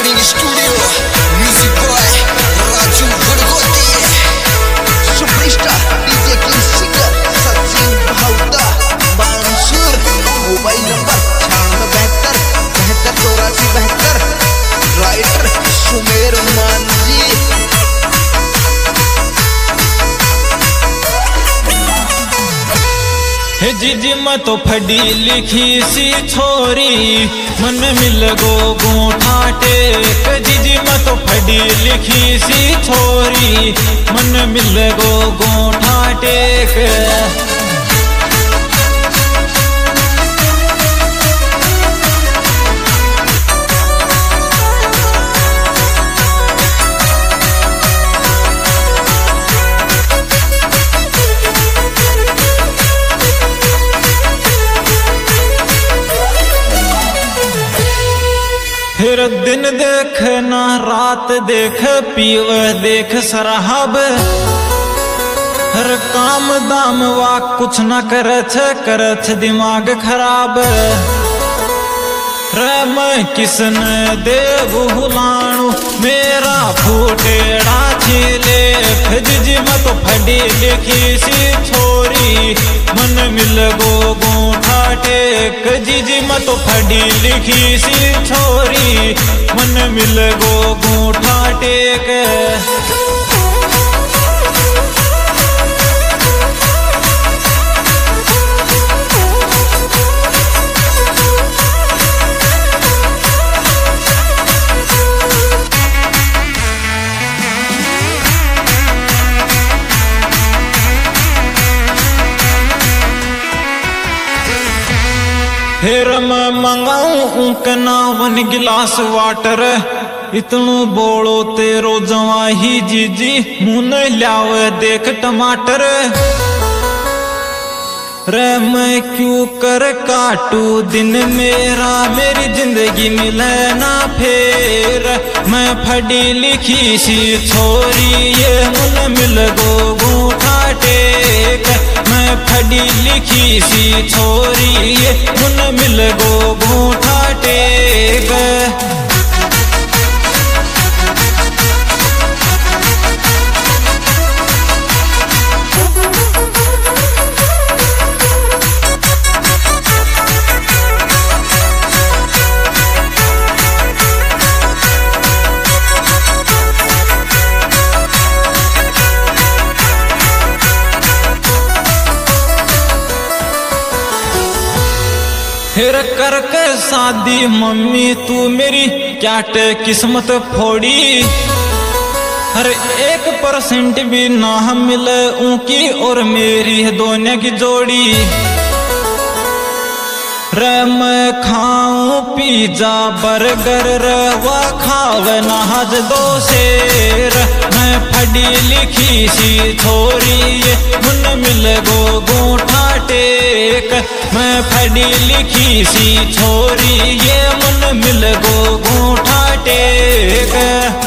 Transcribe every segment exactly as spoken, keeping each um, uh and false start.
Recording studio, music boy Raju गणगोती, superstar DJ king singer Sachin भावता, बांसुर। मोबाइल नंबर छियानवे बहत्तर बहत्तर चौरासी बहत्तर। राइटर सुमेर मांझी। जीजी मैं तो पढ़ी लिखी सी छोरी, मन मिल गो गोठा टेक। जीजी मैं तो पढ़ी लिखी सी छोरी, मन मिल गो गोठा टेक। फिर दिन देख ना रात देख, पीव देख शराब। हर काम दाम वा कुछ न करछ करछ दिमाग खराब। रे मैं किसन देव हुलाणु, मेरा फूटेड़ा छिले। जीजी मैं तो पढ़ी लिखी सी छोरी, मन मिल गो गोठा टेक। जीजी मैं तो पढ़ी लिखी सी छोरी, मन मिल गो गोठा टेक। फिर मैं मंगाऊं उनकना वन गिलास वाटर। इतनु बोलो तेरो जवा ही जीजी, मुन ल्याव देख टमाटर। रे मैं क्यों कर काटू दिन मेरा, मेरी जिंदगी मिले ना फेर। मैं पढ़ी लिखी सी छोरी, ये मुन मिल गो गोठा टेक। मैं पढ़ी लिखी सी छोरी, ये मुन मिल गो गोठा टेक। फिर करके शादी मम्मी तू मेरी क्याट किस्मत फोड़ी। हर एक परसेंट भी ना मिले उनकी और मेरी दोनों की जोड़ी। रे मैं खाऊं पिज्जा बर्गर, रवा खावे नाज दो शेर। मैं पढ़ी लिखी सी छोरी, ये मुन मिल गो गोठा टेक। मैं पढ़ी लिखी सी छोरी, ये मुन मिल गो गोठा टेक।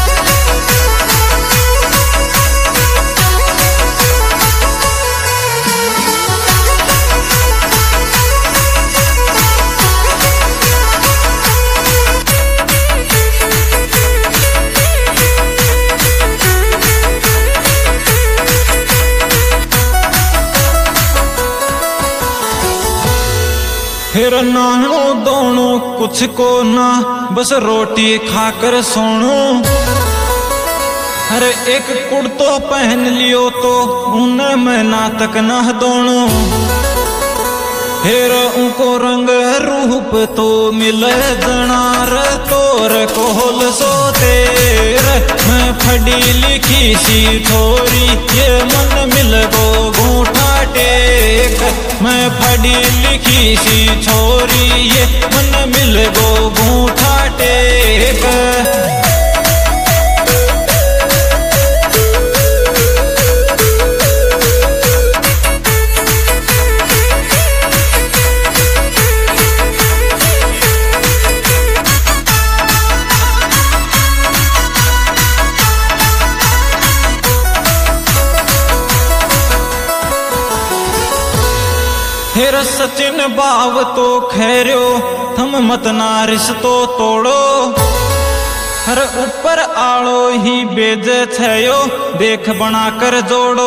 फिर नानो दोनों कुछ को ना, बस रोटी खाकर सोनो। हर एक कुर्तो पहन लियो तो उन्हें मैं ना तक ना दोनों। फिर उनको रंग रूप तो मिले जनार, तोर कोहल सो तेर। मैं पढ़ी लिखी सी छोरी, ये मन मिल गो गोठा टेक। मैं पढ़ी लिखी सी छोरी, ये मन मिल गो गोठा टेक। फिर सचिन बाव तो खैरो, थम मत ना रिश्तो तोड़ो। हर ऊपर आलो ही बेज छयो देख बना कर जोड़ो।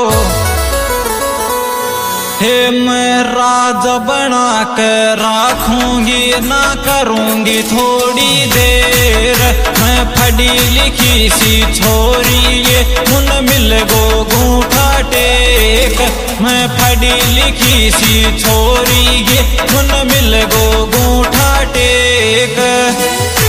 हे मैं राज बना कर राखूंगी ना करूंगी थोड़ी देर। मैं पढ़ी लिखी सी छोरी ये मुन मिल गो गूठा टेक। मैं पढ़ी लिखी सी छोरी ये मुन मिल गो गूठा टेक।